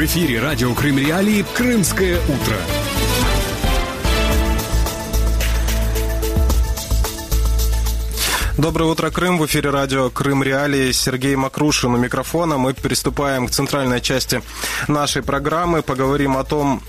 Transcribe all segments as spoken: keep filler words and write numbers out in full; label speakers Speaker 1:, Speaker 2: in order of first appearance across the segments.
Speaker 1: В эфире радио Крым Реалии «Крымское утро».
Speaker 2: Доброе утро, Крым. В эфире радио Крым Реалии. Сергей Макрушин у микрофона. Мы приступаем к центральной части нашей программы. Поговорим о том,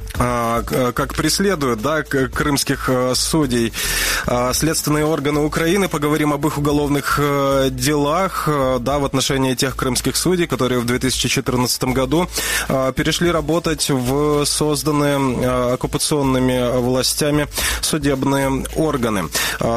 Speaker 2: как преследуют, да, крымских судей следственные органы Украины. Поговорим об их уголовных делах, да, в отношении тех крымских судей, которые в две тысячи четырнадцатом году перешли работать в созданные оккупационными властями судебные органы.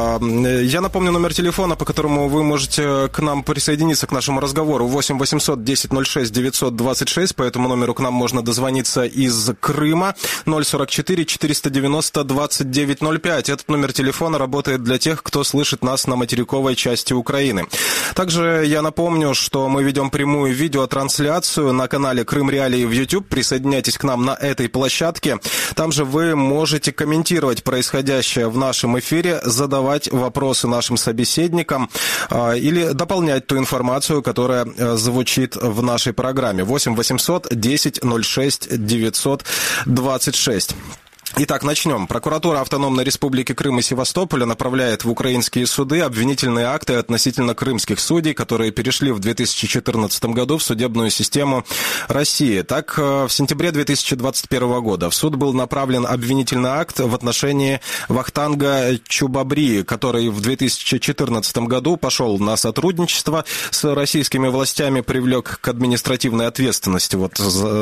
Speaker 2: Я напомню номер телефона, по которому вы можете к нам присоединиться, к нашему разговору. восемь восемьсот десять ноль шесть девятьсот двадцать шесть. По этому номеру к нам можно дозвониться из Крыма. ноль сорок четыре четыреста девяносто двадцать девять ноль пять. Этот номер телефона работает для тех, кто слышит нас на материковой части Украины. Также я напомню, что мы ведем прямую видеотрансляцию на канале Крым Реалии в YouTube. Присоединяйтесь к нам на этой площадке. Там же вы можете комментировать происходящее в нашем эфире, задавать вопросы нашим собеседникам э, или дополнять ту информацию, которая э, звучит в нашей программе. восемь восемьсот десять ноль шесть девятьсот двадцать шесть. Итак, начнем. Прокуратура Автономной Республики Крым и Севастополя направляет в украинские суды обвинительные акты относительно крымских судей, которые перешли в две тысячи четырнадцатом году в судебную систему России. Так, в сентябре две тысячи двадцать первого года в суд был направлен обвинительный акт в отношении Вахтанга Чубабрии, который в две тысячи четырнадцатом году пошел на сотрудничество с российскими властями, привлек к административной ответственности вот,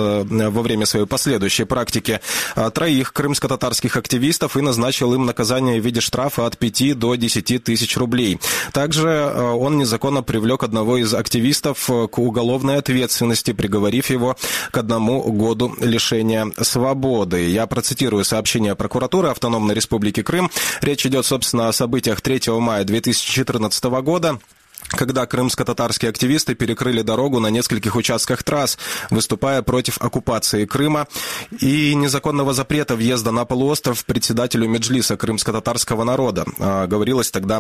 Speaker 2: во время своей последующей практики троих крымских татарских активистов и назначил им наказание в виде штрафа от пяти до десяти тысяч рублей. Также он незаконно привлек одного из активистов к уголовной ответственности, приговорив его к одному году лишения свободы. Я процитирую сообщение прокуратуры Автономной Республики Крым. Речь идет, собственно, о событиях третьего мая две тысячи четырнадцатого года, когда крымско-татарские активисты перекрыли дорогу на нескольких участках трасс, выступая против оккупации Крыма и незаконного запрета въезда на полуостров председателю Меджлиса крымско-татарского народа. Говорилось тогда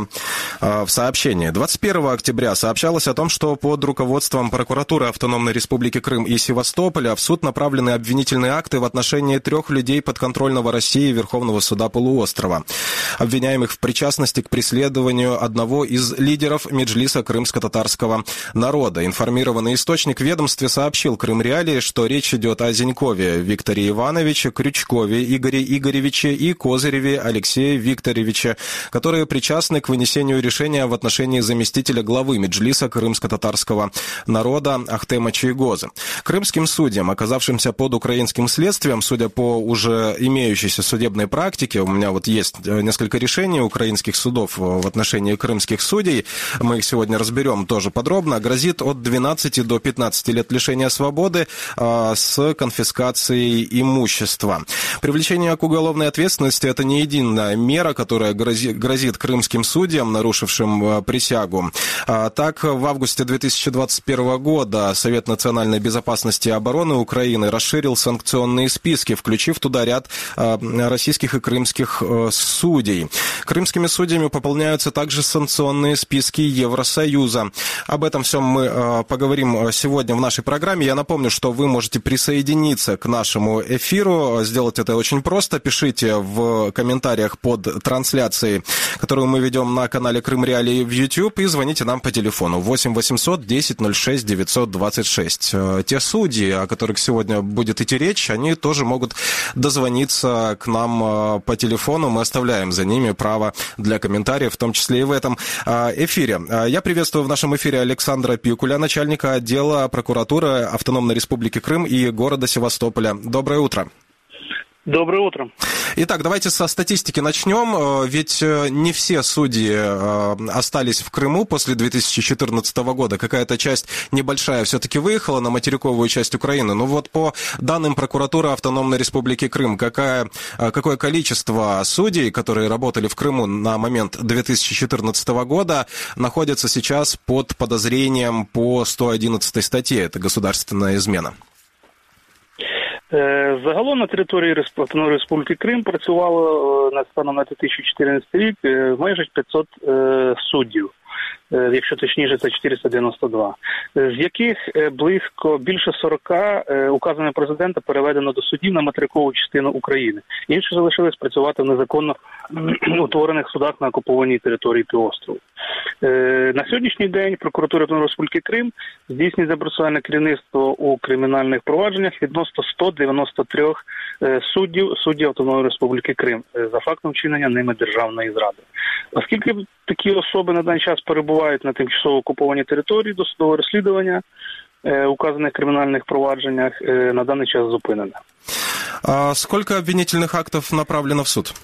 Speaker 2: в сообщении. двадцать первого октября сообщалось о том, что под руководством прокуратуры Автономной Республики Крым и Севастополя в суд направлены обвинительные акты в отношении трех людей подконтрольного России Верховного суда полуострова, обвиняемых в причастности к преследованию одного из лидеров Меджлиса крымско-татарского народа. Информированный источник в ведомстве сообщил Крым Реалии, что речь идет о Зенькове Викторе Ивановиче, Крючкове Игоре Игоревиче и Козыреве Алексее Викторовиче, которые причастны к вынесению решения в отношении заместителя главы Меджлиса крымско-татарского народа Ахтема Чайгоза. Крымским судьям, оказавшимся под украинским следствием, судя по уже имеющейся судебной практике, у меня вот есть несколько решений украинских судов в отношении крымских судей, мы их сегодня разберем тоже подробно, грозит от двенадцати до пятнадцати лет лишения свободы а, с конфискацией имущества. Привлечение к уголовной ответственности – это не единая мера, которая грозит, грозит крымским судьям, нарушившим а, присягу. А, так, в августе две тысячи двадцать первого года Совет национальной безопасности и обороны Украины расширил санкционные списки, включив туда ряд а, российских и крымских а, судей. Крымскими судьями пополняются также санкционные списки Евросоюза. Союза. Об этом всем мы э, поговорим сегодня в нашей программе. Я напомню, что вы можете присоединиться к нашему эфиру. Сделать это очень просто. Пишите в комментариях под трансляцией, которую мы ведем на канале Крым Реалии в YouTube, и звоните нам по телефону восемь восемьсот десять ноль шесть девятьсот двадцать шесть. Те судьи, о которых сегодня будет идти речь, они тоже могут дозвониться к нам по телефону. Мы оставляем за ними право для комментариев, в том числе и в этом эфире. Я приветствую в нашем эфире Александра Пикуля, начальника отдела прокуратуры Автономной Республики Крым и города Севастополя. Доброе утро.
Speaker 3: Доброе утро.
Speaker 2: Итак, давайте со статистики начнем. Ведь не все судьи остались в Крыму после две тысячи четырнадцатого года. Какая-то часть небольшая все-таки выехала на материковую часть Украины. Но вот по данным прокуратуры Автономной Республики Крым, какая, какое количество судей, которые работали в Крыму на момент две тысячи четырнадцатого года, находится сейчас под подозрением по сто одиннадцатой статье? Это государственная измена.
Speaker 3: Загалом на території Автономної Республіки Крим працювало на станом на дві тисячі чотирнадцятий рік майже п'ятсот суддів. якщо точніше, це чотириста дев'яносто два, з яких близько більше сорок указами президента переведено до судів на материкову частину України. Інші залишились працювати в незаконно утворених судах на окупованій території півострову. На сьогоднішній день прокуратура Автономної Республіки Крим здійснює процесуальне керівництво у кримінальних провадженнях відносно сто дев'яносто три суддів, суддів Автономної Республіки Крим за фактом вчинення ними державної зради. Оскільки такі особи на даний час перебувають на тимчасово окупованій території, досудове розслідування указаних кримінальних провадженнях на даний час зупинене.
Speaker 2: А сколько обвинительных актов направлено в суд?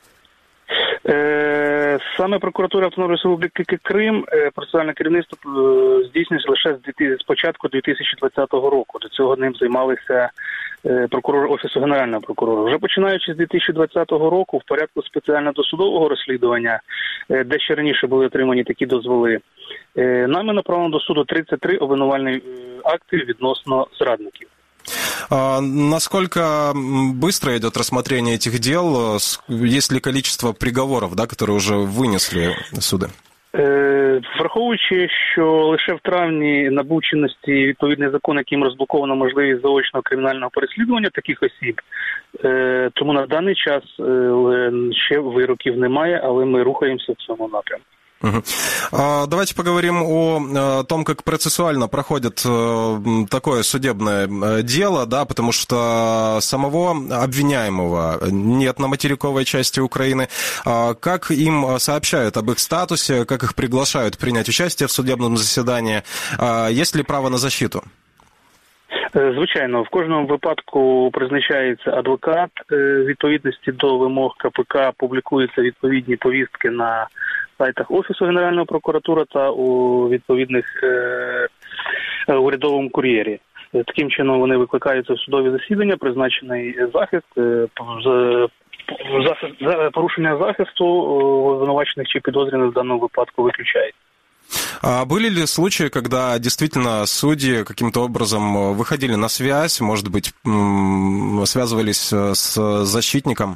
Speaker 3: Саме прокуратура Автономної Республіки Крим процесуальне керівництво здійснюється лише з початку дві тисячі двадцятого року. До цього ним займалися прокурори Офісу Генерального прокурора. Вже починаючи з дві тисячі двадцятого року в порядку спеціального досудового розслідування, де ще раніше були отримані такі дозволи, нами направлено до суду тридцять три обвинувальні акти відносно зрадників.
Speaker 2: А насколько быстро идет рассмотрение этих дел? Есть ли количество приговоров, да, которые уже вынесли суди?
Speaker 3: Враховуючи, що лише в травні набув чинності відповідний закон, яким розблоковано можливість заочного кримінального переслідування таких осіб, тому на даний час ще вироків немає, але ми рухаємося в цьому напрямку.
Speaker 2: Угу. Давайте поговорим о том, как процессуально проходит такое судебное дело, да, потому что самого обвиняемого нет на материковой части Украины. Как им сообщают об их статусе, как их приглашают принять участие в судебном заседании? Есть ли право на защиту?
Speaker 3: Звичайно, в кожному випадку призначається адвокат. Відповідності до вимог КПК публікуються відповідні повістки на сайтах Офісу Генеральної прокуратури та у відповідних е, урядовому кур'єрі. Таким чином вони викликаються в судові засідання, призначений захист, е, захист за порушення захисту обвинувачених чи підозрюваних в даному випадку виключається.
Speaker 2: А были ли случаи, когда действительно судьи каким-то образом выходили на связь, может быть, связывались с защитником?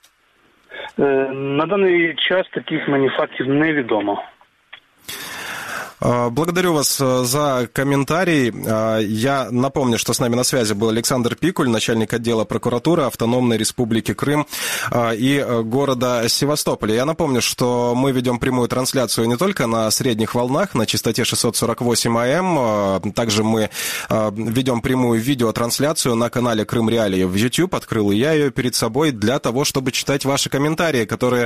Speaker 3: На даний час таких мені фактів невідомо.
Speaker 2: Благодарю вас за комментарий. Я напомню, что с нами на связи был Александр Пикуль, начальник отдела прокуратуры Автономной Республики Крым и города Севастополя. Я напомню, что мы ведем прямую трансляцию не только на средних волнах, на частоте шестьсот сорок восемь АМ, также мы ведем прямую видеотрансляцию на канале Крым Реалии в YouTube. Открыл и я ее перед собой для того, чтобы читать ваши комментарии, которые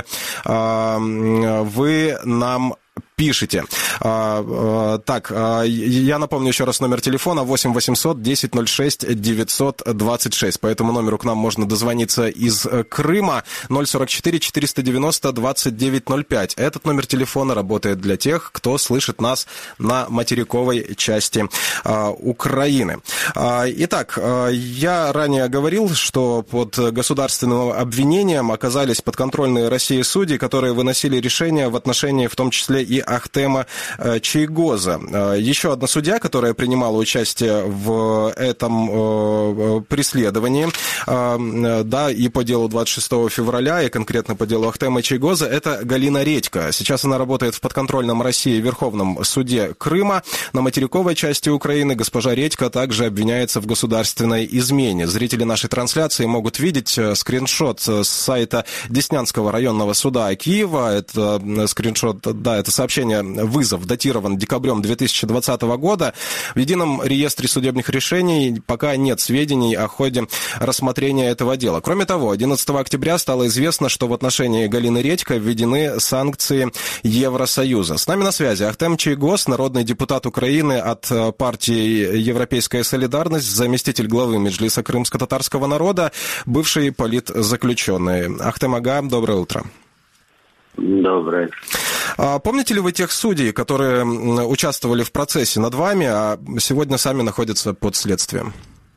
Speaker 2: вы нам пишите. А, а, так, а, я напомню еще раз номер телефона восемь восемьсот десять ноль шесть девятьсот двадцать шесть. По этому номеру к нам можно дозвониться из Крыма. ноль сорок четыре четыреста девяносто двадцать девять ноль пять. Этот номер телефона работает для тех, кто слышит нас на материковой части а, Украины. А, итак, а, я ранее говорил, что под государственным обвинением оказались подконтрольные России судьи, которые выносили решения в отношении, в том числе и Ахтема Чийгоза. Еще одна судья, которая принимала участие в этом преследовании, да, и по делу двадцать шестого февраля, и конкретно по делу Ахтема Чийгоза, это Галина Редька. Сейчас она работает в подконтрольном России Верховном суде Крыма. На материковой части Украины госпожа Редька также обвиняется в государственной измене. Зрители нашей трансляции могут видеть скриншот с сайта Деснянского районного суда Киева. Это скриншот, да, это сообщение, вызов датирован декабрем две тысячи двадцатого года. В едином реестре судебных решений пока нет сведений о ходе рассмотрения этого дела. Кроме того, одиннадцатого октября стало известно, что в отношении Галины Редько введены санкции Евросоюза. С нами на связи Ахтем Чийгоз, народный депутат Украины от партии Европейская солидарность, заместитель главы Меджлиса крымско-татарского народа, бывший политзаключенный. Ахтем ага, доброе утро.
Speaker 4: Доброе.
Speaker 2: А помните ли вы тех судей, которые участвовали в процессе над вами, а сегодня сами находятся под следствием?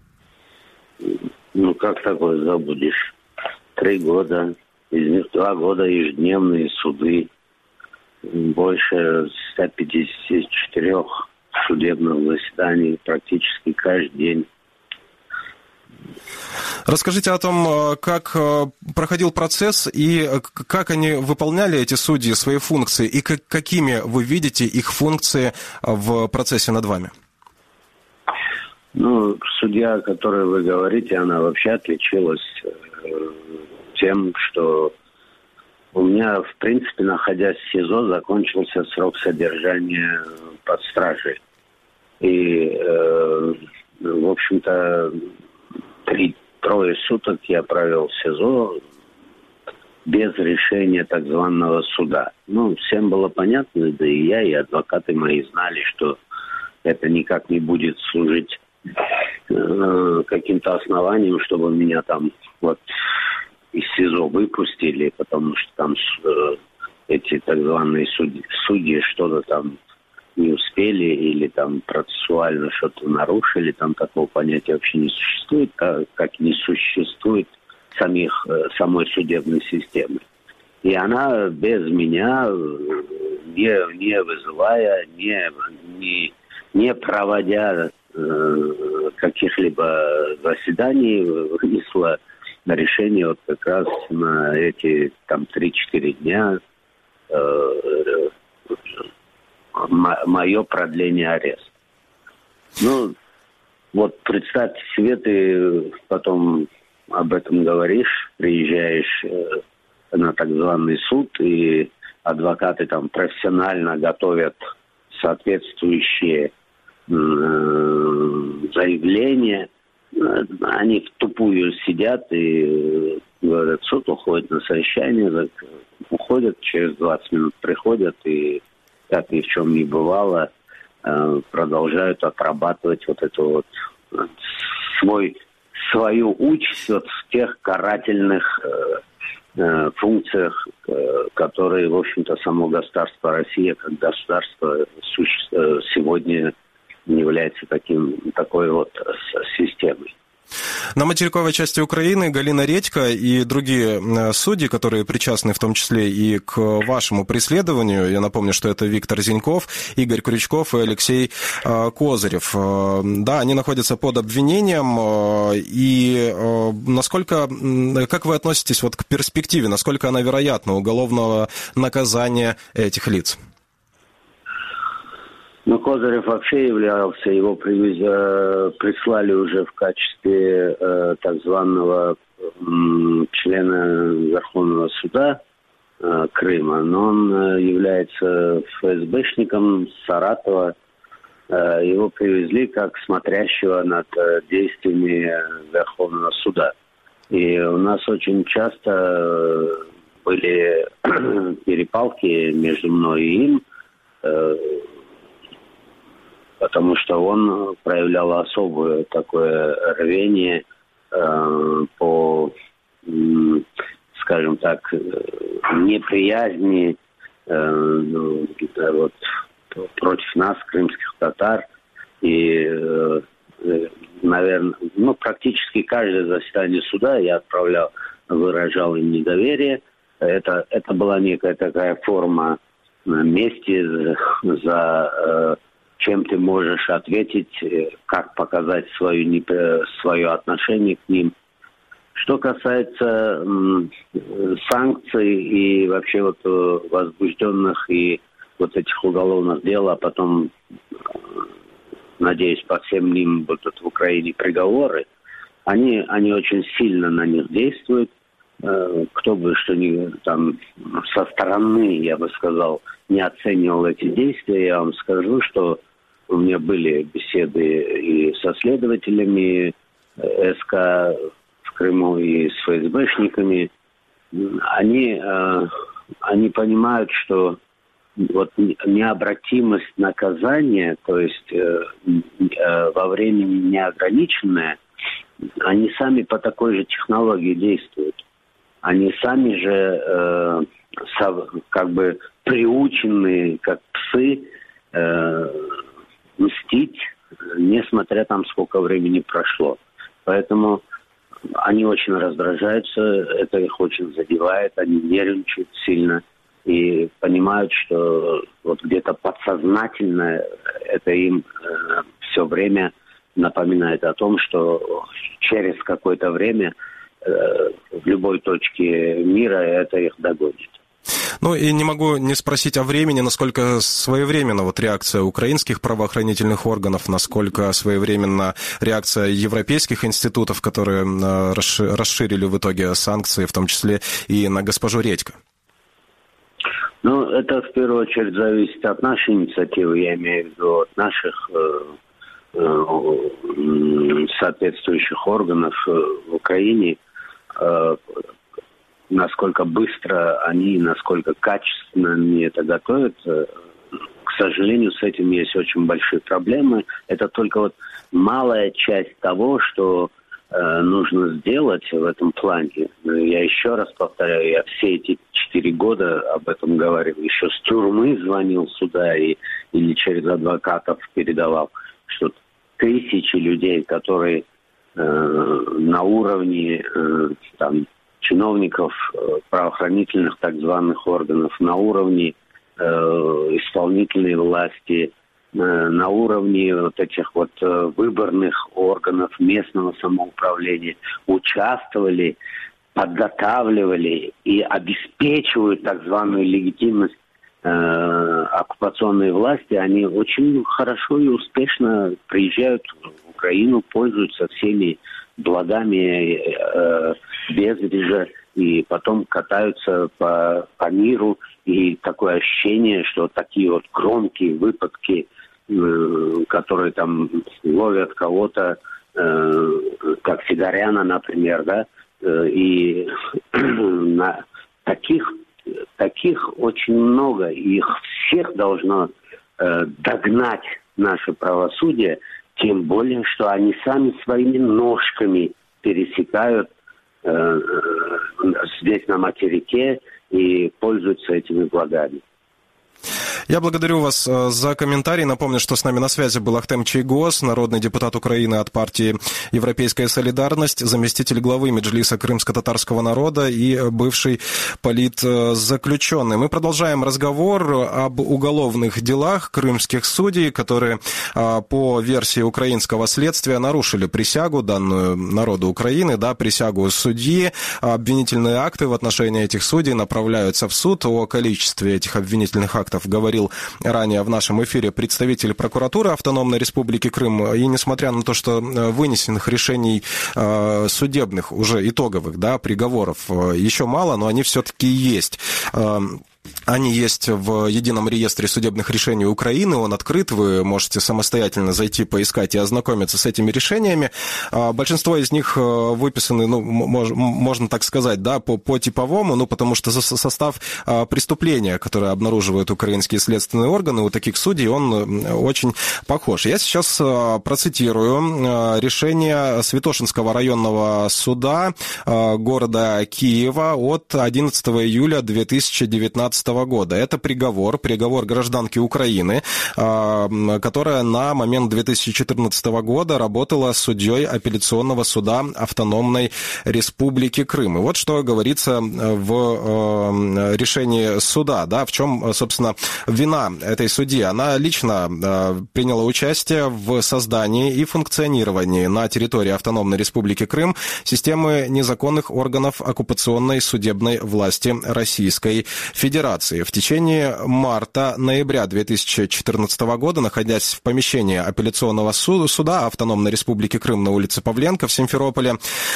Speaker 4: Ну, как такое забудешь? Три года, из них два года ежедневные суды, больше ста пятидесяти четырёх судебных заседаний практически каждый день.
Speaker 2: Расскажите о том, как проходил процесс и как они выполняли, эти судьи, свои функции, и как, какими вы видите их функции в процессе над вами?
Speaker 4: Ну, судья, о которой вы говорите, она вообще отличилась тем, что у меня, в принципе, находясь в СИЗО, закончился срок содержания под стражей. И, э, в общем-то, три, трое суток я провел в СИЗО без решения так званого суда. Ну, всем было понятно, да и я, и адвокаты мои знали, что это никак не будет служить э, каким-то основанием, чтобы меня там вот из СИЗО выпустили, потому что там э, эти так званые судьи, судьи что-то там не успели или там процессуально что-то нарушили, там такого понятия вообще не существует, как, как не существует самих, самой судебной системы. И она без меня, не, не вызывая, не, не, не проводя э, каких-либо заседаний, вынесла решение вот как раз на эти там три-четыре дня э, мое продление ареста. Ну, вот представьте себе, ты потом об этом говоришь, приезжаешь э, на так званый суд, и адвокаты там профессионально готовят соответствующие э, заявления. Они в тупую сидят и говорят, суд уходит на совещание, уходят, через двадцать минут приходят и как ни в чем не бывало, продолжают отрабатывать вот эту вот свой, свою участь вот в тех карательных э, функциях, э, которые, в общем-то, само государство Россия как государство суще... сегодня является таким, такой вот системой.
Speaker 2: На материковой части Украины Галина Редько и другие судьи, которые причастны в том числе и к вашему преследованию, я напомню, что это Виктор Зеньков, Игорь Крючков и Алексей Козырев. Да, они находятся под обвинением, и насколько, как вы относитесь вот к перспективе, насколько она вероятна уголовного наказания этих лиц?
Speaker 4: Ну, Козырев вообще являлся, его привез, э, прислали уже в качестве э, так званого э, члена Верховного суда э, Крыма, но он э, является ФСБшником Саратова. Э, его привезли как смотрящего над э, действиями Верховного суда. И у нас очень часто э, были перепалки между мной и им, э, потому что он проявлял особое такое рвение э, по, э, скажем так, неприязни э, ну, вот, против нас, крымских татар. И, э, наверное, ну, практически каждое заседание суда я отправлял, выражал им недоверие. Это, это была некая такая форма мести за... за э, чем ты можешь ответить, как показать свою, свое отношение к ним. Что касается м, санкций и вообще вот возбужденных и вот этих уголовных дел, а потом, надеюсь, по всем ним будут в Украине приговоры, они, они очень сильно на них действуют. Кто бы что ни там со стороны, я бы сказал, не оценивал эти действия, я вам скажу, что у меня были беседы и со следователями СК в Крыму, и с ФСБшниками. Они, они понимают, что вот необратимость наказания, то есть во времени неограниченное, они сами по такой же технологии действуют. Они сами же как бы приучены, как псы, мстить, несмотря там сколько времени прошло. Поэтому они очень раздражаются, это их очень задевает, они нервничают сильно и понимают, что вот где-то подсознательно это им э, все время напоминает о том, что через какое-то время в любой точке мира это их догонит.
Speaker 2: Ну и не могу не спросить о времени, насколько своевременна вот реакция украинских правоохранительных органов, насколько своевременна реакция европейских институтов, которые расширили в итоге санкции, в том числе и на госпожу Редько.
Speaker 4: Ну, это в первую очередь зависит от нашей инициативы, я имею в виду от наших э, э, соответствующих органов в Украине, э, насколько быстро они, насколько качественно они это готовят. К сожалению, с этим есть очень большие проблемы. Это только вот малая часть того, что э, нужно сделать в этом плане. Я еще раз повторяю, я все эти четыре года об этом говорил. Еще с тюрьмы звонил сюда и, или через адвокатов передавал, что тысячи людей, которые э, на уровне э, там, чиновников правоохранительных так званых органов, на уровне э, исполнительной власти, э, на уровне вот этих вот э, выборных органов местного самоуправления участвовали, подготавливали и обеспечивают так званую легитимность э, оккупационной власти, они очень хорошо и успешно приезжают в Украину, пользуются всеми благами э, Безрежа и потом катаются по, по миру. И такое ощущение, что такие вот громкие выпадки, э, которые там ловят кого-то, э, как Сидоряна, например, да, э, и на таких, таких очень много, и их всех должно э, догнать наше правосудие, тем более, что они сами своими ножками пересекают э, здесь на материке и пользуются этими благами.
Speaker 2: Я благодарю вас за комментарий. Напомню, что с нами на связи был Ахтем Чийгоз, народный депутат Украины от партии «Европейская солидарность», заместитель главы Меджлиса крымско-татарского народа и бывший политзаключенный. Мы продолжаем разговор об уголовных делах крымских судей, которые по версии украинского следствия нарушили присягу, данную народу Украины, да, присягу судьи. Обвинительные акты в отношении этих судей направляются в суд. О количестве этих обвинительных актов говорил ранее в нашем эфире представитель прокуратуры Автономной Республики Крым. И несмотря на то, что вынесенных решений судебных, уже итоговых, да, приговоров еще мало, но они все-таки есть. Они есть в едином реестре судебных решений Украины, он открыт, вы можете самостоятельно зайти, поискать и ознакомиться с этими решениями. Большинство из них выписаны, ну, можно так сказать, да, по, по типовому, ну, потому что состав преступления, которое обнаруживают украинские следственные органы у таких судей, он очень похож. Я сейчас процитирую решение Святошинского районного суда города Киева от одиннадцатого июля две тысячи девятнадцатого года. Это приговор, приговор гражданки Украины, которая на момент две тысячи четырнадцатого года работала судьей апелляционного суда Автономной Республики Крым. И вот что говорится в решении суда, да, в чем, собственно, вина этой судьи. Она лично приняла участие в создании и функционировании на территории Автономной Республики Крым системы незаконных органов оккупационной судебной власти Российской Федерации. В течение марта-ноября две тысячи четырнадцатого года, находясь в помещении апелляционного суда Автономной Республики Крым на улице Павленко в Симферополе,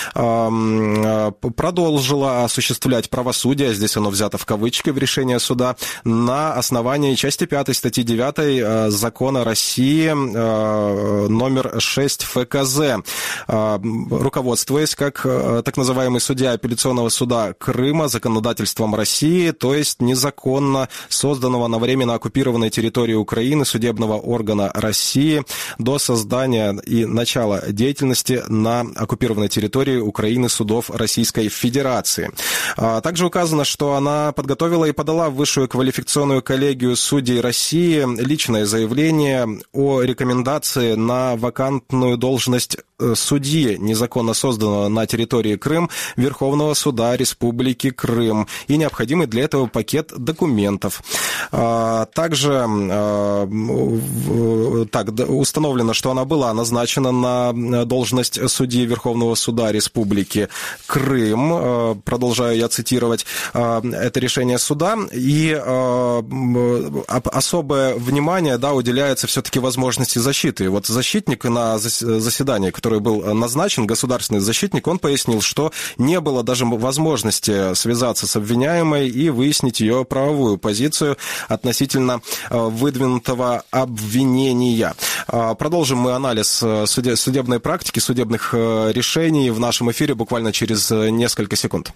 Speaker 2: продолжила осуществлять правосудие, здесь оно взято в кавычки в решении суда, на основании части пятой статьи девятой Закона России номер шесть эф ка зэ, руководствуясь как так называемый судья апелляционного суда Крыма законодательством России, то есть незаконно созданного на временно оккупированной территории Украины судебного органа России до создания и начала деятельности на оккупированной территории Украины судов Российской Федерации. Также указано, что она подготовила и подала в Высшую квалификационную коллегию судей России личное заявление о рекомендации на вакантную должность судьи, незаконно созданного на территории Крым Верховного суда Республики Крым и необходимый для этого пакет документов. Также так, установлено, что она была назначена на должность судьи Верховного суда Республики Крым. Продолжаю я цитировать это решение суда. И особое внимание, да, уделяется все-таки возможности защиты. Вот защитник на заседании, который был назначен, государственный защитник, он пояснил, что не было даже возможности связаться с обвиняемой и выяснить ее правовую позицию относительно выдвинутого обвинения. Продолжим мы анализ судебной практики, судебных решений в нашем эфире буквально через несколько секунд.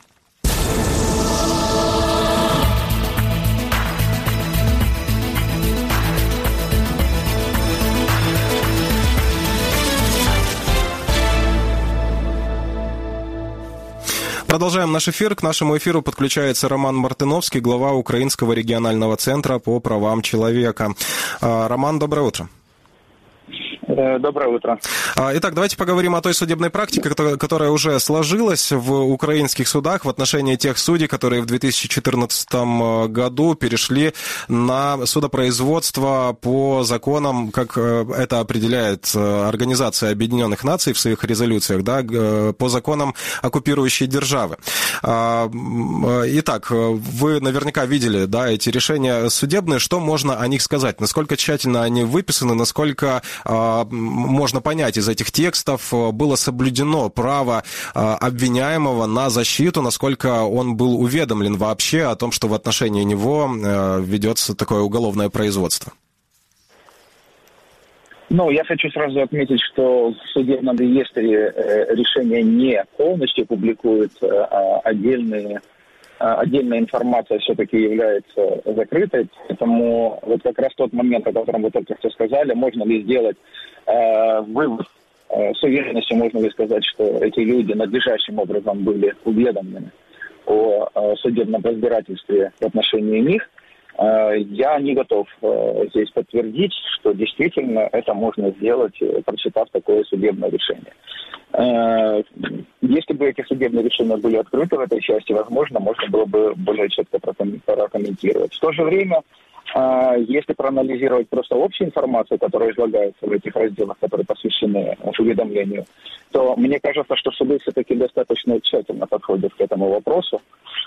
Speaker 2: Продолжаем наш эфир. К нашему эфиру подключается Роман Мартыновский, глава Украинского регионального центра по правам человека. Роман, доброе утро.
Speaker 5: Доброе утро.
Speaker 2: Итак, давайте поговорим о той судебной практике, которая уже сложилась в украинских судах в отношении тех судей, которые в две тысячи четырнадцатом году перешли на судопроизводство по законам, как это определяет Организация Объединенных Наций в своих резолюциях, да, по законам оккупирующей державы. Итак, вы наверняка видели, да, эти решения судебные. Что можно о них сказать? Насколько тщательно они выписаны, насколько можно понять из этих текстов, было соблюдено право обвиняемого на защиту, насколько он был уведомлен вообще о том, что в отношении него ведется такое уголовное производство?
Speaker 5: Ну, я хочу сразу отметить, что в судебном реестре решения не полностью публикуют, а отдельные Отдельная информация все-таки является закрытой, поэтому вот как раз тот момент, о котором вы только что сказали, можно ли сделать э, вывод э, с уверенностью, можно ли сказать, что эти люди надлежащим образом были уведомлены о э, судебном разбирательстве в отношении них, э, я не готов э, здесь подтвердить, что действительно это можно сделать, прочитав такое судебное решение. Если бы эти судебные решения были открыты в этой части, возможно, можно было бы более четко прокомментировать. В то же время, если проанализировать просто общую информацию, которая излагается в этих разделах, которые посвящены уведомлению, то мне кажется, что суды все-таки достаточно тщательно подходят к этому вопросу.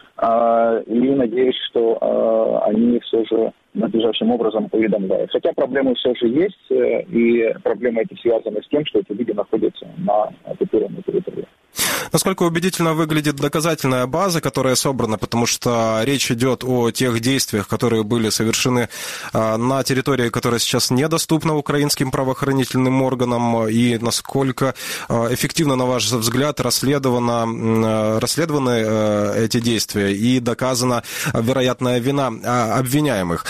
Speaker 5: И надеюсь, что они все же надлежащим образом уведомляют. Хотя проблемы все же есть, и проблемы эти связаны с тем, что эти люди находятся на оккупированной территории.
Speaker 2: Насколько убедительно выглядит доказательная база, которая собрана, потому что речь идет о тех действиях, которые были совершены на территории, которая сейчас недоступна украинским правоохранительным органам, и насколько эффективно, на ваш взгляд, расследовано, расследованы эти действия и доказана вероятная вина обвиняемых.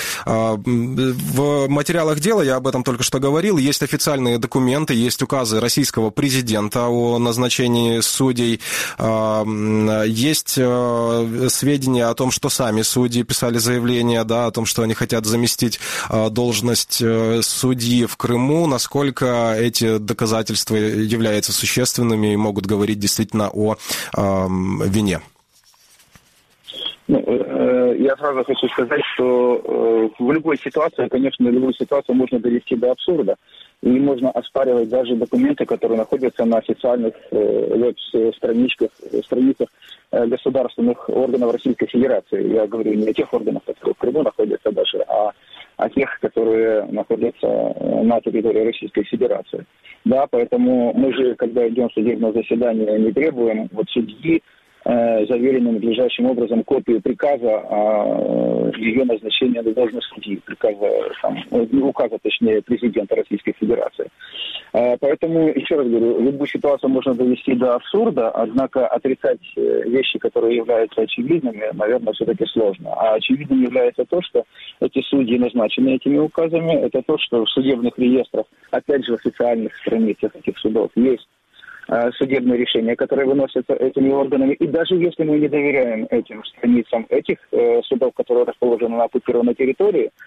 Speaker 2: В материалах дела, я об этом только что говорил, есть официальные документы, есть указы российского президента о назначении судей, есть сведения о том, что сами судьи писали заявление, да, о том, что они хотят заместить должность судьи в Крыму, насколько эти доказательства являются существенными и могут говорить действительно о вине.
Speaker 5: Ну, я сразу хочу сказать, что в любой ситуации, конечно, любую ситуацию можно довести до абсурда. И можно оспаривать даже документы, которые находятся на официальных веб-страничках, страницах государственных органов Российской Федерации. Я говорю не о тех органах, которые в Крыму находятся даже, а о тех, которые находятся на территории Российской Федерации. Да, поэтому мы же, когда идем в судебное заседание, не требуем от судьи заверенным надлежащим образом копию приказа о ее назначении на должность судьи, приказа, там, указа, точнее, президента Российской Федерации. Поэтому, еще раз говорю, любую ситуацию можно довести до абсурда, однако отрицать вещи, которые являются очевидными, наверное, все-таки сложно. А очевидным является то, что эти судьи назначены этими указами, это то, что в судебных реестрах, опять же, в официальных страницах этих судов есть судебные решения, которые выносятся этими органами. И даже если мы не доверяем этим страницам этих э, судов, которые расположены на оккупированной территории,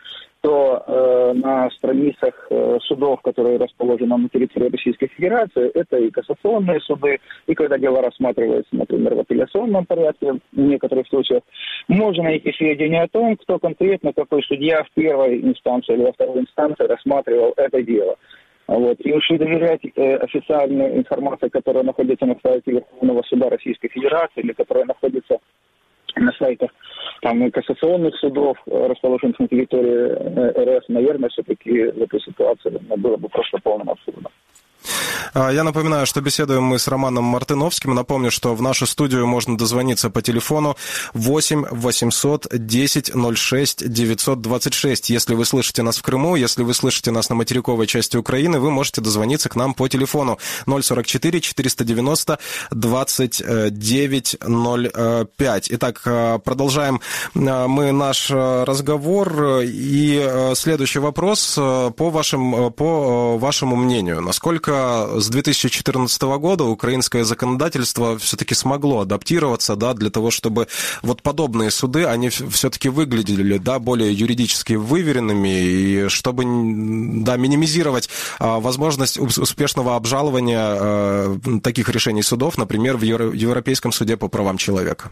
Speaker 5: то э, на страницах э, судов, которые расположены на территории Российской Федерации, это и кассационные суды, и когда дело рассматривается, например, в апелляционном порядке, в некоторых случаях, можно найти сведения о том, кто конкретно, какой судья в первой инстанции или во второй инстанции рассматривал это дело. Вот. И уж и доверять э, официальной информации, которая находится на сайте Верховного суда Российской Федерации или которая находится на сайтах там, кассационных судов, расположенных на территории РФ, наверное, все-таки в этой ситуации было бы просто полным абсурдом.
Speaker 2: Я напоминаю, что беседуем мы с Романом Мартыновским. Напомню, что в нашу студию можно дозвониться по телефону восемь восемьсот десять ноль шесть девятьсот двадцать шесть. Если вы слышите нас в Крыму, если вы слышите нас на материковой части Украины, вы можете дозвониться к нам по телефону ноль сорок четыре четыреста девяносто двадцать девять ноль пять. Итак, продолжаем мы наш разговор. И следующий вопрос по вашим, по вашему мнению. Насколько с две тысячи четырнадцатого года украинское законодательство все-таки смогло адаптироваться, да, для того, чтобы вот подобные суды, они все-таки выглядели, да, более юридически выверенными, и чтобы, да, минимизировать а, возможность успешного обжалования а, таких решений судов, например, в Европейском суде по правам человека?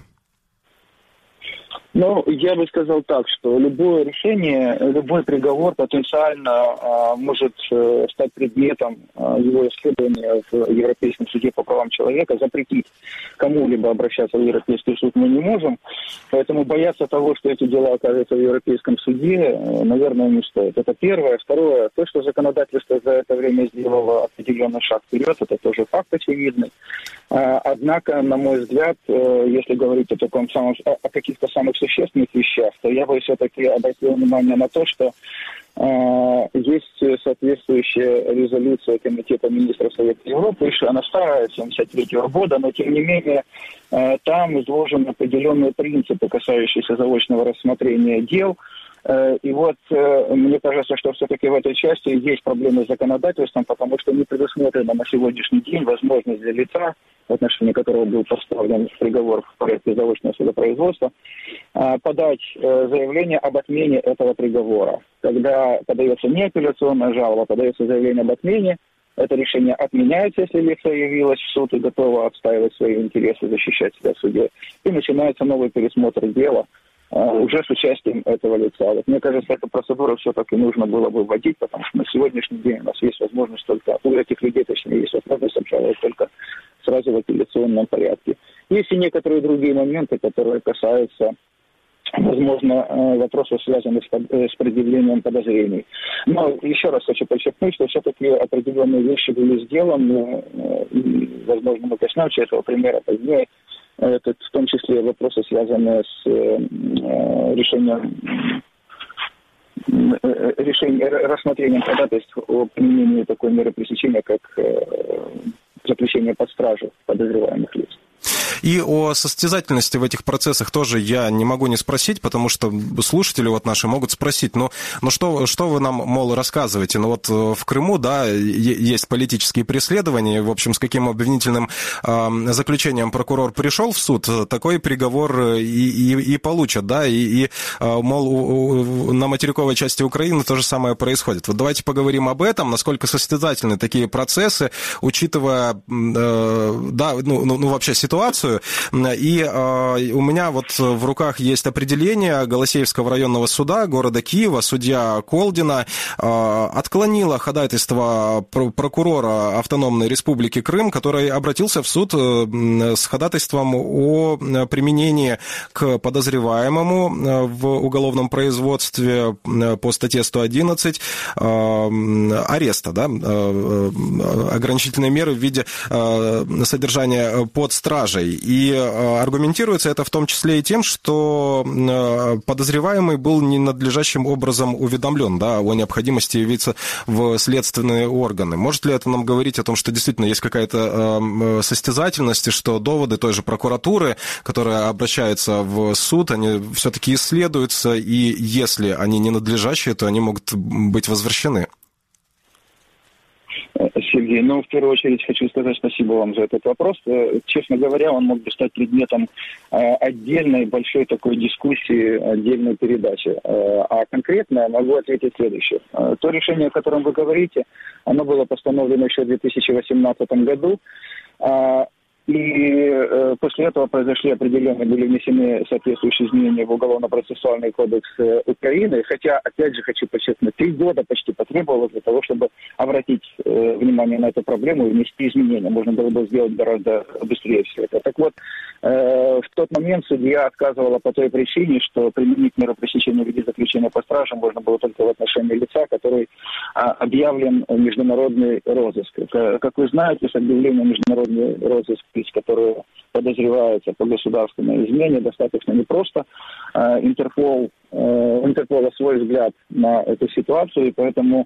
Speaker 5: Ну, я бы сказал так, что любое решение, любой приговор потенциально а, может а, стать предметом а, его исследования в Европейском суде по правам человека. Запретить кому-либо обращаться в Европейский суд мы не можем, поэтому бояться того, что эти дела окажутся в Европейском суде, наверное, не стоит. Это первое. Второе, то, что законодательство за это время сделало определенный шаг вперед, это тоже факт очевидный. А, однако, на мой взгляд, если говорить о таком самом, о каких-то самых существенных вещах, то я бы все-таки обратил внимание на то, что э, есть соответствующая резолюция Комитета министров Совета Европы, еще она старая, семьдесят третьего года, но тем не менее э, там изложены определенные принципы, касающиеся заочного рассмотрения дел. Э, и вот э, мне кажется, что все-таки в этой части есть проблемы с законодательством, потому что не предусмотрена на сегодняшний день возможность для лица, в отношении которого был поставлен приговор в порядке заочного судопроизводства, подать заявление об отмене этого приговора. Когда подается не апелляционная жалоба, подается заявление об отмене, это решение отменяется, если лицо явилось в суд и готово отстаивать свои интересы, защищать себя в суде, и начинается новый пересмотр дела уже с участием этого лица. Вот мне кажется, эту процедуру все-таки нужно было бы вводить, потому что на сегодняшний день у нас есть возможность только, у этих людей, точнее, есть возможность обжаловать только сразу в апелляционном порядке. Есть и некоторые другие моменты, которые касаются, возможно, вопросов, связанных с предъявлением подозрений. Но еще раз хочу подчеркнуть, что все-таки определенные вещи были сделаны, и, возможно, мы коснемся этого примера позднее. Это в том числе вопросы, связанные с э, решением, э, решением, рассмотрением ходатайств о применении такой меры пресечения, как э, заключение под стражу подозреваемых лиц.
Speaker 2: И о состязательности в этих процессах тоже я не могу не спросить, потому что слушатели вот наши могут спросить, ну, ну что, что вы нам, мол, рассказываете? Ну вот в Крыму, да, есть политические преследования, в общем, с каким обвинительным э, заключением прокурор пришел в суд, такой приговор и, и, и получат, да, и, и мол, у, у, на материковой части Украины то же самое происходит. Вот давайте поговорим об этом, насколько состязательны такие процессы, учитывая, э, да, ну, ну, ну вообще ситуацию. И э, у меня вот в руках есть определение Голосеевского районного суда города Киева. Судья Колдина э, отклонила ходатайство прокурора Автономной Республики Крым, который обратился в суд э, с ходатайством о применении к подозреваемому в уголовном производстве по статье сто одиннадцать э, ареста, да, э, ограничительной меры в виде э, содержания под стражей. И аргументируется это в том числе и тем, что подозреваемый был ненадлежащим образом уведомлен, да, о необходимости явиться в следственные органы. Может ли это нам говорить о том, что действительно есть какая-то состязательность, и что доводы той же прокуратуры, которая обращается в суд, они все-таки исследуются, и если они ненадлежащие, то они могут быть возвращены?
Speaker 5: Сергей, Сергей. Ну, в первую очередь хочу сказать спасибо вам за этот вопрос. Честно говоря, он мог бы стать предметом отдельной большой такой дискуссии, отдельной передачи. А конкретно могу ответить следующее. То решение, о котором вы говорите, оно было постановлено еще в две тысячи восемнадцатом году. И э, после этого произошли определенные, были внесены соответствующие изменения в Уголовно-процессуальный кодекс э, Украины. Хотя, опять же, хочу подчеркнуть, три года почти потребовалось для того, чтобы обратить э, внимание на эту проблему и внести изменения. Можно было бы сделать гораздо быстрее все это. Так вот, э, в тот момент судья отказывала по той причине, что применить меру пресечения в виде заключения под стражей можно было только в отношении лица, который а, объявлен в международный розыск. Как вы знаете, с объявлением международный розыск, которые подозреваются по государственной измене, достаточно непросто. Интерпол, у Интерпола свой взгляд на эту ситуацию, и поэтому,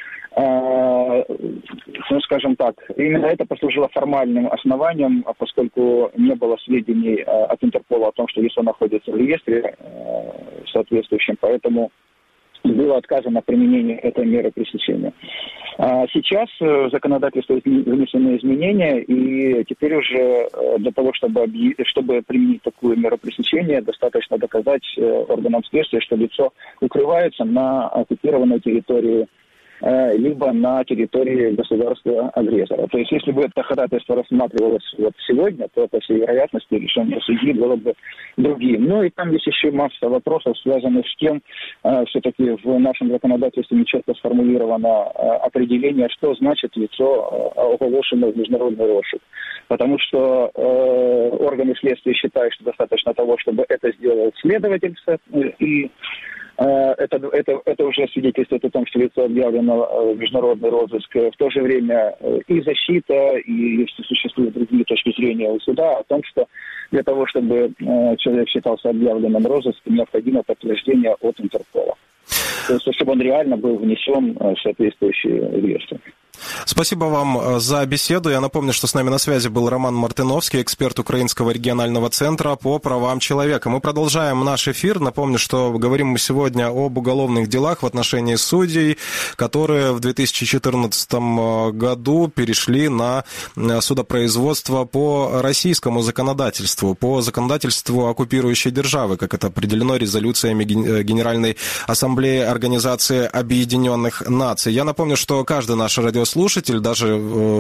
Speaker 5: ну, скажем так, именно это послужило формальным основанием, поскольку не было сведений от Интерпола о том, что лицо находится в реестре соответствующем, поэтому было отказано применение этой меры пресечения. Сейчас в законодательство внесены изменения, и теперь уже для того, чтобы, объ... чтобы применить такую меру пресечения, достаточно доказать органам следствия, что лицо укрывается на оккупированной территории либо на территории государства-агрессора. То есть, если бы это ходатайство рассматривалось вот сегодня, то, по всей вероятности, решение судьи было бы другим. Ну и там есть еще масса вопросов, связанных с тем, все-таки в нашем законодательстве нечетко сформулировано определение, что значит лицо, оголошенное в международный розыск. Потому что э, органы следствия считают, что достаточно того, чтобы это сделал следователь, и Это, это, это уже свидетельствует о том, что лицо объявлено в международный розыск. В то же время и защита, и существуют другие точки зрения у суда о том, что для того, чтобы человек считался объявленным розыском, необходимо подтверждение от Интерпола. То есть, чтобы он реально был внесен в соответствующие реестры.
Speaker 2: Спасибо вам за беседу. Я напомню, что с нами на связи был Роман Мартыновский, эксперт Украинского регионального центра по правам человека. Мы продолжаем наш эфир. Напомню, что говорим мы сегодня об уголовных делах в отношении судей, которые в две тысячи четырнадцатом году перешли на судопроизводство по российскому законодательству, по законодательству оккупирующей державы, как это определено резолюциями Генеральной Ассамблеи Организации Объединенных Наций. Я напомню, что каждый наш радиослушатель слушатель, даже,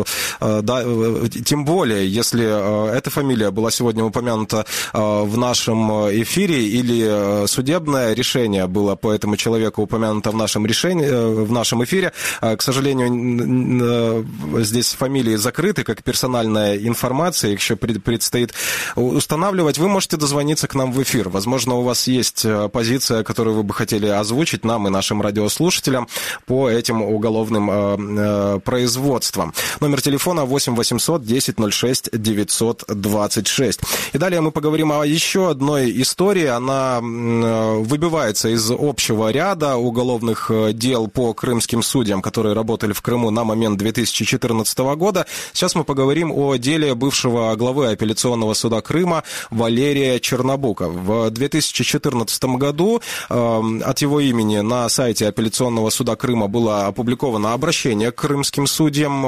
Speaker 2: да, тем более, если эта фамилия была сегодня упомянута в нашем эфире или судебное решение было по этому человеку упомянуто в нашем решении, в нашем эфире, к сожалению, здесь фамилии закрыты, как персональная информация, их еще предстоит устанавливать. Вы можете дозвониться к нам в эфир. Возможно, у вас есть позиция, которую вы бы хотели озвучить нам и нашим радиослушателям по этим уголовным производством. Номер телефона восемь восемьсот десять ноль шесть девятьсот двадцать шесть. И далее мы поговорим о еще одной истории. Она выбивается из общего ряда уголовных дел по крымским судьям, которые работали в Крыму на момент две тысячи четырнадцатого года. Сейчас мы поговорим о деле бывшего главы апелляционного суда Крыма Валерия Чернобука. В две тысячи четырнадцатом году э, от его имени на сайте апелляционного суда Крыма было опубликовано обращение к крымским судьям.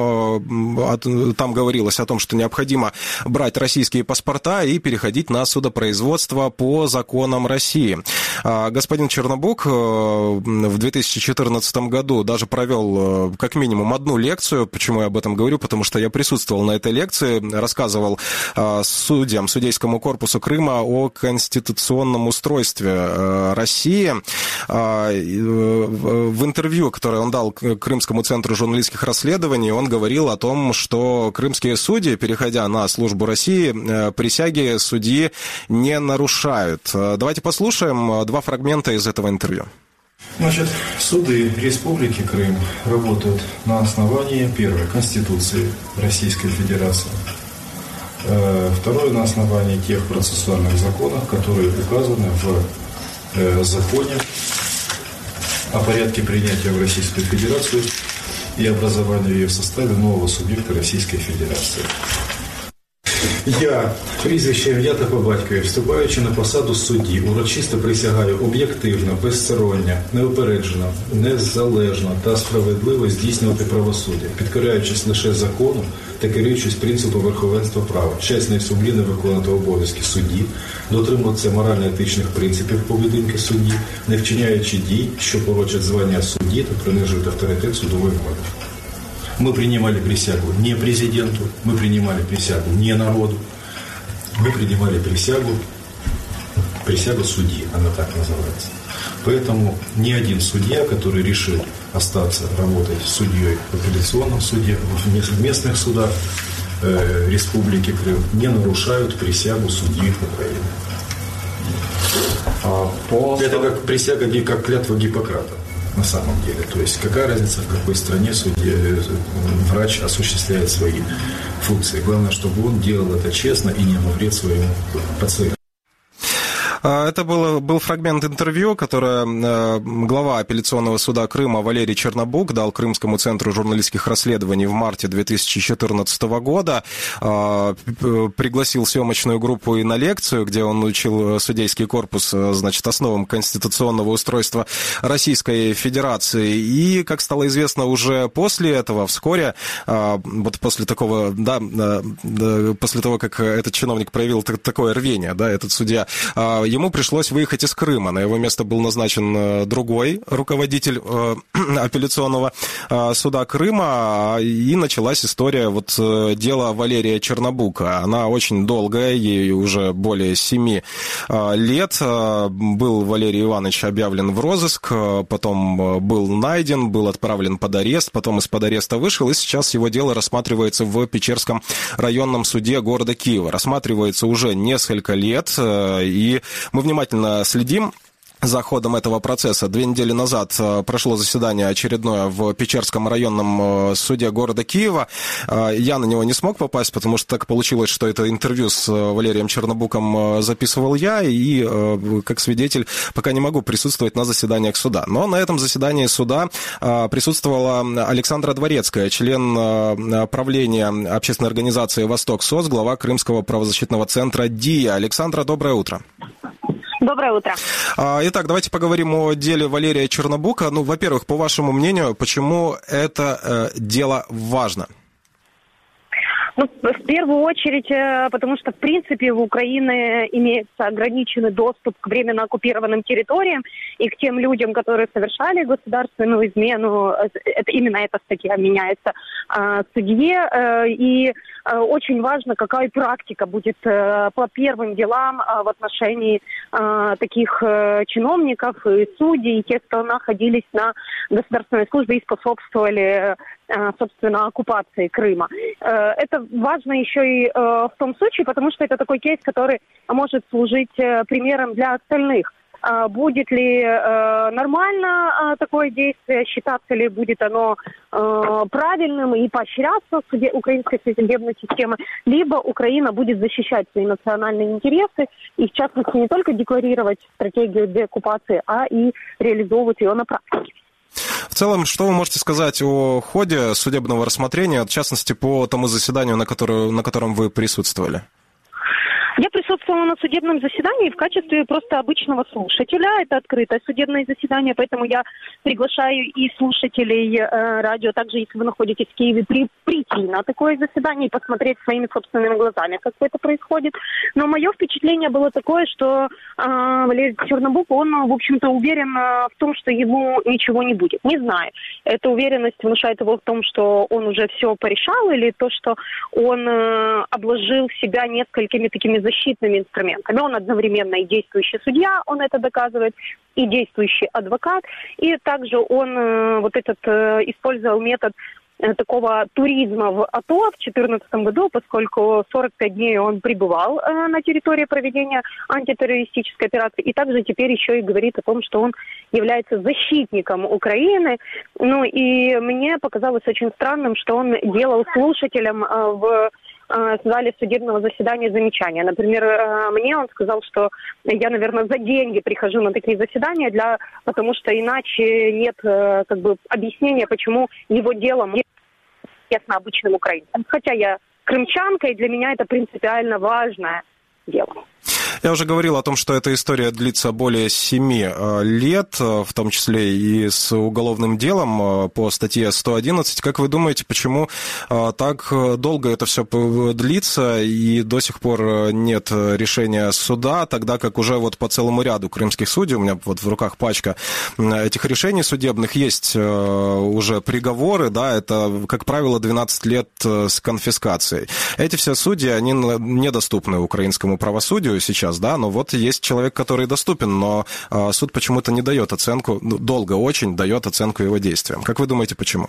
Speaker 2: Там говорилось о том, что необходимо брать российские паспорта и переходить на судопроизводство по законам России. Господин Чернобук в две тысячи четырнадцатом году даже провел как минимум одну лекцию. Почему я об этом говорю? Потому что я присутствовал на этой лекции, рассказывал судьям, судейскому корпусу Крыма о конституционном устройстве России. В интервью, которое он дал Крымскому центру журналистских расследований, он говорил о том, что крымские судьи, переходя на службу России, присяги судьи не нарушают. Давайте послушаем два фрагмента из этого интервью.
Speaker 6: Значит, суды Республики Крым работают на основании, первой, Конституции Российской Федерации, второе, на основании тех процессуальных законов, которые указаны в законе о порядке принятия в Российскую Федерацию и образованию ее в составе нового субъекта Российской Федерации. Я, прізвище, ім'я та по батькові, вступаючи на посаду судді, урочисто присягаю об'єктивно, безсторонньо, неупереджено, незалежно та справедливо здійснювати правосуддя, підкоряючись лише закону та керуючись принципом верховенства права, чесно і сумлінно виконувати обов'язки судді, дотримуватися морально-етичних принципів поведінки судді, не вчиняючи дій, що порочать звання судді та принижують авторитет судової влади. Мы принимали присягу не президенту, мы принимали присягу не народу, мы принимали присягу, присягу судьи, она так называется. Поэтому ни один судья, который решил остаться работать судьей в апелляционном суде, в местных судах э, Республики Крым, не нарушают присягу судьи Украины. А по... Это как присяга, как клятва Гиппократа. На самом деле. То есть какая разница, в какой стране судья, врач осуществляет свои функции. Главное, чтобы он делал это честно и не во вред своему пациенту.
Speaker 2: Это был, был фрагмент интервью, которое глава апелляционного суда Крыма Валерий Чернобук дал Крымскому центру журналистских расследований в марте две тысячи четырнадцатого года. Пригласил съемочную группу и на лекцию, где он учил судейский корпус, значит, основам конституционного устройства Российской Федерации. И, как стало известно уже после этого, вскоре, вот после такого, да, после того, как этот чиновник проявил такое рвение, да, этот судья, ему пришлось выехать из Крыма. На его место был назначен другой руководитель апелляционного суда Крыма, и началась история вот дела Валерия Чернобука. Она очень долгая, ей уже более семи лет. Был Валерий Иванович объявлен в розыск, потом был найден, был отправлен под арест, потом из-под ареста вышел, и сейчас его дело рассматривается в Печерском районном суде города Киева. Рассматривается уже несколько лет, и мы внимательно следим за ходом этого процесса. Две недели назад прошло заседание очередное в Печерском районном суде города Киева. Я на него не смог попасть, потому что так получилось, что это интервью с Валерием Чернобуком записывал я, и как свидетель пока не могу присутствовать на заседаниях суда. Но на этом заседании суда присутствовала Александра Дворецкая, член правления общественной организации «Восток СОС», глава Крымского правозащитного центра ДИА. Александра, доброе утро.
Speaker 7: Доброе утро.
Speaker 2: Итак, давайте поговорим о деле Валерия Чернобука. Ну, во-первых, по вашему мнению, почему это э, дело важно?
Speaker 7: Ну, в первую очередь, потому что, в принципе, у Украины имеется ограниченный доступ к временно оккупированным территориям и к тем людям, которые совершали государственную измену. Это, именно эта статья меняется э, судье. Э, и э, очень важно, какая практика будет э, по первым делам э, в отношении э, таких э, чиновников и судей, и тех, кто находились на государственной службе и способствовали, э, собственно, оккупации Крыма. Э, это важно еще и э, в том случае, потому что это такой кейс, который может служить э, примером для остальных. Э, будет ли э, нормально э, такое действие, считаться ли будет оно э, правильным и поощряться в суде украинской судебной системы, либо Украина будет защищать свои национальные интересы и, в частности, не только декларировать стратегию деоккупации, а и реализовывать ее на практике.
Speaker 2: В целом, что вы можете сказать о ходе судебного рассмотрения, в частности, по тому заседанию, на, которое, на котором вы присутствовали?
Speaker 7: Я присутствовала на судебном заседании в качестве просто обычного слушателя. Это открытое судебное заседание, поэтому я приглашаю и слушателей э, радио, также если вы находитесь в Киеве, при, прийти на такое заседание и посмотреть своими собственными глазами, как это происходит. Но мое впечатление было такое, что э, Валерий Чернобук, он, в общем-то, уверен в том, что ему ничего не будет. Не знаю. Эта уверенность внушает его в том, что он уже все порешал, или то, что он э, обложил себя несколькими такими защитными инструментами. Он одновременно и действующий судья, он это доказывает, и действующий адвокат, и также он э, вот этот э, использовал метод э, такого туризма в АТО в две тысячи четырнадцатом году, поскольку сорок пять дней он пребывал э, на территории проведения антитеррористической операции, и также теперь еще и говорит о том, что он является защитником Украины. Ну и мне показалось очень странным, что он делал слушателям э, в в зале судебного заседания замечания. Например, мне он сказал, что я, наверное, за деньги прихожу на такие заседания, для, потому что иначе нет как бы объяснения, почему его делом не известно обычным украинцам. Хотя я крымчанка, и для меня это принципиально важное дело.
Speaker 2: Я уже говорил о том, что эта история длится более семи лет, в том числе и с уголовным делом по статье сто одиннадцать. Как вы думаете, почему так долго это все длится и до сих пор нет решения суда, тогда как уже вот по целому ряду крымских судей, у меня вот в руках пачка этих решений судебных, есть уже приговоры, да, это, как правило, двенадцать лет с конфискацией. Эти все судьи, они недоступны украинскому правосудию сейчас, да, но вот есть человек, который доступен, но а, суд почему-то не дает оценку, ну, долго очень дает оценку его действиям. Как вы думаете, почему?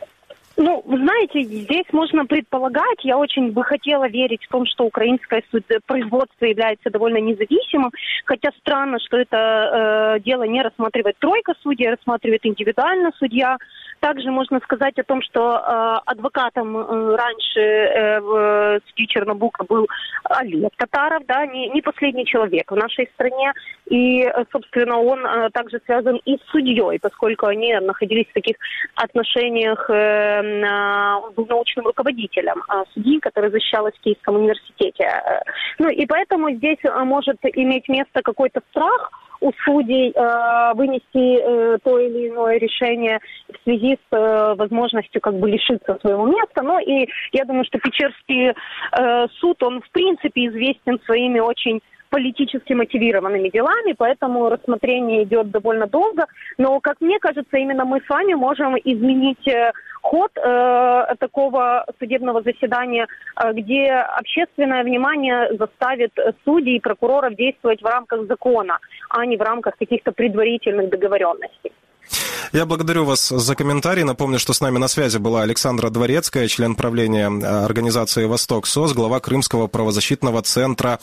Speaker 7: Ну, вы знаете, здесь можно предполагать, я очень бы хотела верить в том, что украинское суд... производство является довольно независимым, хотя странно, что это э, дело не рассматривает тройка судей, а рассматривает индивидуально судья. Также можно сказать о том, что э, адвокатом э, раньше э, в суде Чернобука был Олег Татаров, да, не, не последний человек в нашей стране, и, собственно, он э, также связан и с судьей, поскольку они находились в таких отношениях, э, он был научным руководителем э, судьи, который защищалась в Киевском университете. Ну и поэтому здесь может иметь место какой-то страх у судей э, вынести э, то или иное решение в связи с э, возможностью как бы лишиться своего места. Но и я думаю, что Печерский э, суд, он в принципе известен своими очень политически мотивированными делами, поэтому рассмотрение идет довольно долго. Но, как мне кажется, именно мы с вами можем изменить э, ход э, такого судебного заседания, э, где общественное внимание заставит судей и прокуроров действовать в рамках закона, а не в рамках каких-то предварительных договоренностей.
Speaker 2: Я благодарю вас за комментарий. Напомню, что с нами на связи была Александра Дворецкая, член правления организации «Восток СОС», глава Крымского правозащитного центра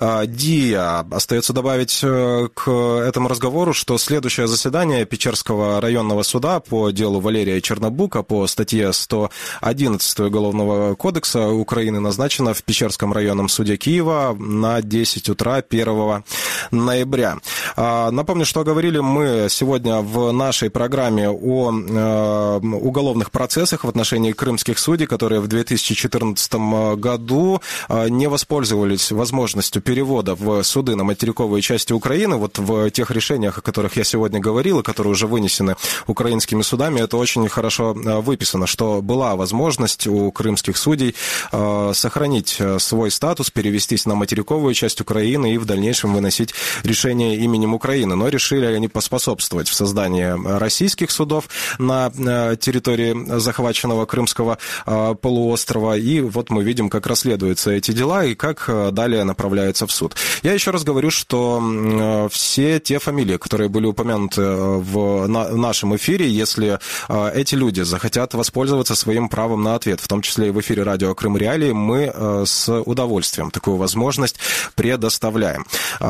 Speaker 2: «Дия». Остается добавить к этому разговору, что следующее заседание Печерского районного суда по делу Валерия Чернобука по статье сто одиннадцать Уголовного кодекса Украины назначено в Печерском районном суде Киева на десять утра первого ноября. Напомню, что говорили мы сегодня в нашей программе о э, уголовных процессах в отношении крымских судей, которые в две тысячи четырнадцатом году э, не воспользовались возможностью перевода в суды на материковые части Украины. Вот в тех решениях, о которых я сегодня говорил, и которые уже вынесены украинскими судами, это очень хорошо э, выписано, что была возможность у крымских судей э, сохранить свой статус, перевестись на материковую часть Украины и в дальнейшем выносить решения именем Украины. Но решили они поспособствовать в создании российских судов на территории захваченного Крымского полуострова. И вот мы видим, как расследуются эти дела и как далее направляются в суд. Я еще раз говорю, что все те фамилии, которые были упомянуты в нашем эфире, если эти люди захотят воспользоваться своим правом на ответ, в том числе и в эфире радио Крым Реалии, мы с удовольствием такую возможность предоставляем.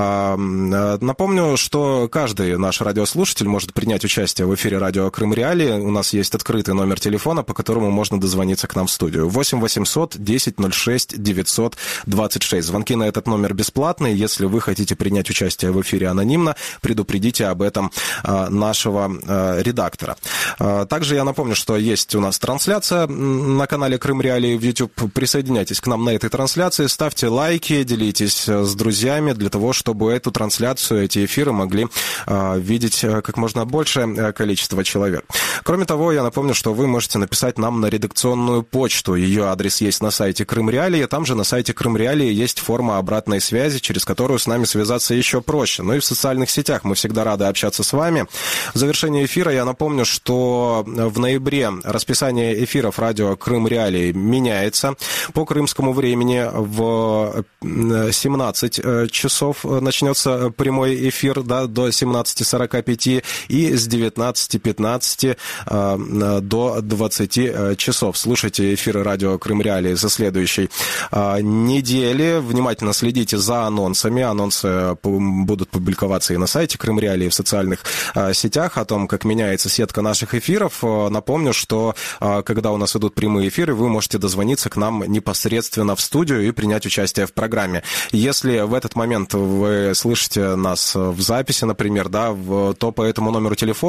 Speaker 2: Напомню, что каждый наш радиослушатель может принять участие в эфире радио Крым Реалии. У нас есть открытый номер телефона, по которому можно дозвониться к нам в студию. восемь восемьсот десять ноль шесть девятьсот двадцать шесть. Звонки на этот номер бесплатные. Если вы хотите принять участие в эфире анонимно, предупредите об этом нашего редактора. Также я напомню, что есть у нас трансляция на канале Крым Реалии в YouTube. Присоединяйтесь к нам на этой трансляции, ставьте лайки, делитесь с друзьями для того, чтобы эту трансляцию, эти эфиры могли видеть как можно больше количество человек. Кроме того, я напомню, что вы можете написать нам на редакционную почту. Ее адрес есть на сайте Крым Реалии. Там же на сайте Крым Реалии есть форма обратной связи, через которую с нами связаться еще проще. Ну и в социальных сетях мы всегда рады общаться с вами. В завершении эфира я напомню, что в ноябре расписание эфиров радио Крым Реалии меняется. По крымскому времени в семнадцать часов начнется прямой эфир, да, до семнадцати сорока пяти, и с девятнадцати пятнадцати до двадцати часов. Слушайте эфиры радио Крым Реалии за следующей недели. Внимательно следите за анонсами. Анонсы будут публиковаться и на сайте Крым Реалии, и в социальных сетях о том, как меняется сетка наших эфиров. Напомню, что когда у нас идут прямые эфиры, вы можете дозвониться к нам непосредственно в студию и принять участие в программе. Если в этот момент вы слышите нас в записи, например, да, то по этому номеру телефона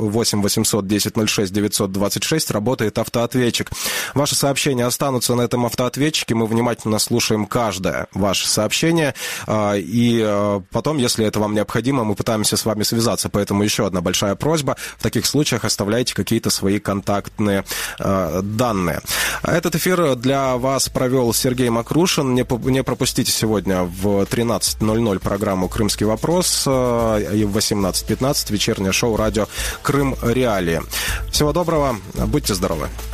Speaker 2: восемь восемьсот десять ноль шесть девятьсот двадцать шесть работает автоответчик. Ваши сообщения останутся на этом автоответчике, мы внимательно слушаем каждое ваше сообщение, и потом, если это вам необходимо, мы пытаемся с вами связаться. Поэтому еще одна большая просьба: в таких случаях оставляйте какие-то свои контактные данные. Этот эфир для вас провел Сергей Макрушин. Не пропустите сегодня в тринадцать ноль ноль программу «Крымский вопрос» и в восемнадцать пятнадцать вечернее шоу радио «Крым Реалии». Всего доброго, будьте здоровы.